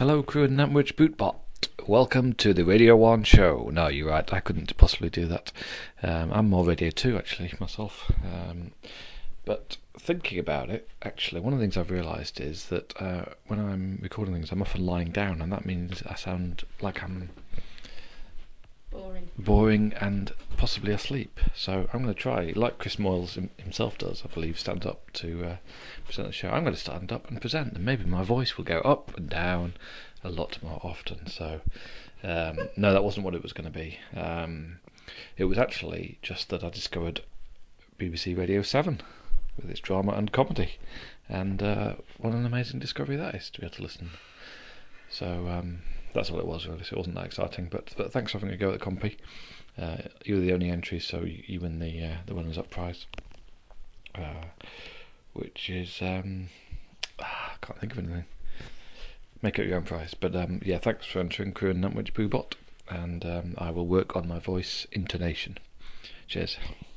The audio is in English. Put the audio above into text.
Hello, crew and Nantwich Bootbot. Welcome to the Radio 1 show. No, you're right, I couldn't possibly do that. I'm more Radio 2, actually, myself. But thinking about it, actually, one of the things I've realised is that when I'm recording things, I'm often lying down, and that means I sound like I'm boring and possibly asleep. So I'm going to try, like Chris Moyles himself does, I believe, stand up to present the show. I'm going to stand up and present, and maybe my voice will go up and down a lot more often. So no, that wasn't what it was going to be. It was actually just that I discovered BBC Radio 7 with its drama and comedy, and what an amazing discovery that is, to be able to listen. So that's all it was, really. So it wasn't that exciting, but thanks for having a go at the compy. You were the only entry, so you win the runners-up prize, which is I can't think of anything. Make up your own prize, but yeah, thanks for entering, crew and Nantwich Boobot, and I will work on my voice intonation. Cheers.